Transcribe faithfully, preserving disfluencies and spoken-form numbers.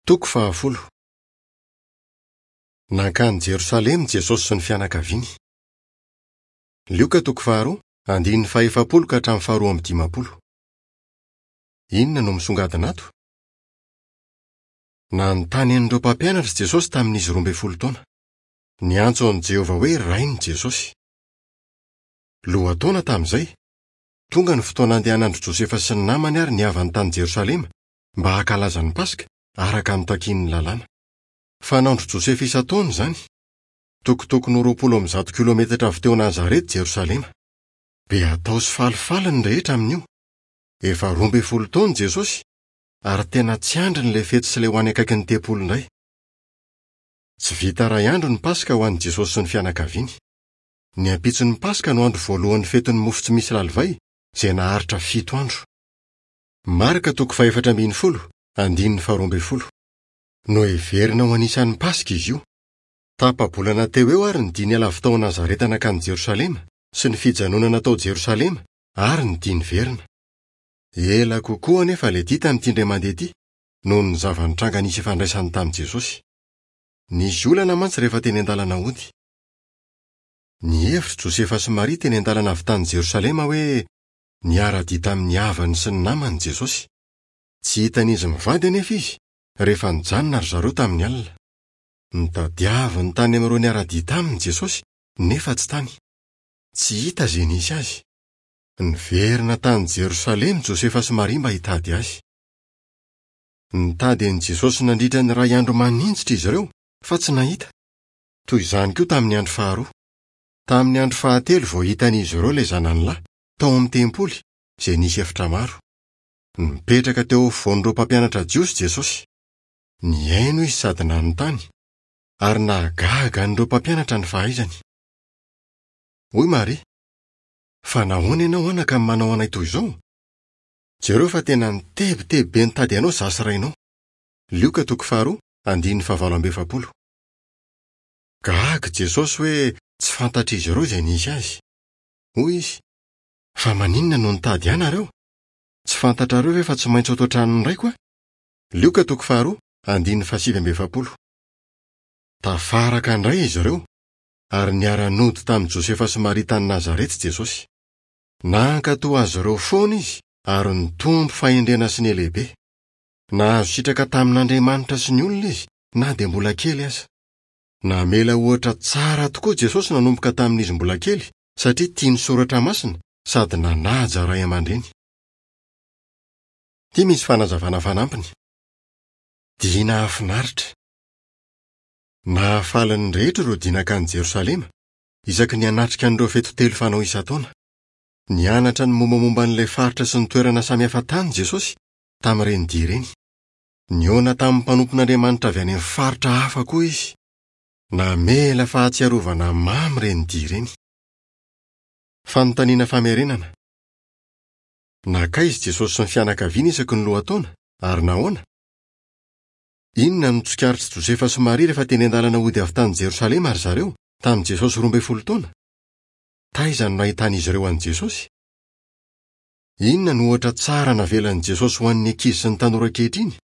Toko fahafolo. Nankany Jerosalema Jesosy sy ny fianakaviany. Lioka toko faharoa, andiny fahaefapolo ka hatramin'ny faharoa amby dimapolo. Inona no misongadina ato? Nanontany an'ireo mpampianatra Jesosy tamin'izy roa amby folo taona. Niantso an'i Jehova hoe Rainy Jesosy. Lohataona tamin'izay, tonga ny fotoana andehanandro Josefa sy ny namany ary niavany tany Jerosalema mba hakalaza ny Paska araka ny takian'ny lalàna. Fanaondro Josefa isan-taona izany. Tokotokony roapolo amby zato kilometatra avy teo Nazareta Jerosalema. Be atao sy falifaly ny rehetra amin'io. Efa roa amby folo taona Jesosy, ary tena tsy andriny le fety sy le ho any akaiky ny tempolo indray. Tsy vita iray andro ny Paska ho an'i Jesosy sy ny fianakaviany. Ny ampitson'ny Paska no andro voalohan'ny fetin'ny mofo tsy misy lalivay, izay naharitra fito andro. Marka toko fahaefatra ambin'ny folo, andininy faharoa amby folo. No heverina ho anisan'ny Paska izy io. Tapa-bolana teo eo ary ny diny alavy tao Nazareta nakany Jerosalema, sy ny fijanonana tao Jerosalema, ary ny diny verina. Ela kokoa anefa le dita mitindray mandeha ty, noho ny zava-nitranga nisy ifandraisany tamin'i Jesosy. Nisy olana mantsy rehefa teny an-dalana hody. Nihevitra Josefa sy Maria teny an-dalana avy tany Jerosalema hoe niara-dita amin'ny havany sy ny namany Jesosy. Tsy hitan'izy mivady anefa izy, rehefa nijanona ry zareo tamin'ny alina. Nitadiaviny tany amin'ireo niara-dita aminy Jesosy, nefa tsy tany. Tsy hita izay nisy azy. Niverina tany Jerosalema Josefa sy Maria mba hitady azy. Nitady an'i Jesosy nandritra ny iray andro manintsitra izy ireo, fa tsy nahita. Toy izany koa tamin'ny andro faharoa. Tamin'ny andro fahatelo vao hitan'izy ireo le zanan'lahy tao amin'ny tempoly, izay nisy efitra maro. Nipetraka teo afovoan'ireo mpampianatra jiosy Jesosy. Niaino izy sady nanontany, ary nahagaga an'ireo mpampianatra ny fahaizany. Hoy Maria, fa nahoana ianao anaka amin'ny manao anay toy izao? Jereo fa tena nitebiteby be nitady anao zasy rainao. Lioka toko faharoa, andininy fahavalo amby efapolo. Gaga Jesosy hoe tsy fantatr'izy ireo izay nisy azy. Hoy izy, fa maninona no nitady anareo? Tsy fantatrareo ve fa tsy maintsy ato an-tranony iray koa? Lioka toko faharoa, andininy fahasivy amby efapolo. Tafaraka indray izy ireo, ary niara-nody tamin'i Josefa sy Maria tany Nazareta Jesosy. Nankatoa azy ireo foana izy, ary nitombo fahendrena sy ny lehibe. Nahazo sitraka tamin'Andriamanitra sy ny olona izy, na dia mbola kely aza. Namela ohatra tsara tokoa Jesosy nanomboka tamin'izy mbola kely, satria tia ny soratra masina, sady nanaja ray aman-dreny. Ty misy fanazavana fanampiny. Dina hafinaritra. Nahafalan'ny rehetra ireo dinakany Jerosalema, isaky ny anatrika an'ireo feto telo fanao isan-taona. Nianatra ny mombamomba n'ilay faritra sy ny toerana samihafa tany Jesosy tamin'ireny dia ireny. Niona tamin'ny mpanompon'Andriamanitra avy any amin'ny faritra hafa koa izy. Namela fahatsiarovana mamy ireny dia ireny. Fanontaniana famerenana. Nakaizy Jesosy sy ny fianakaviany isaky ny lohataona, ary nahoana? Inona no tsikaritry Josefa sy Maria rehefa teny an-dalana hody avy tany Jerosalema ry zareo, tamin'i Jesosy roa amby folo taona? Taiza no nahitan'izy ireo an'i Jesosy? Inona no ohatra tsara navelan'i Jesosy ho an'ny ankizy sy ny tanora ankehitriny,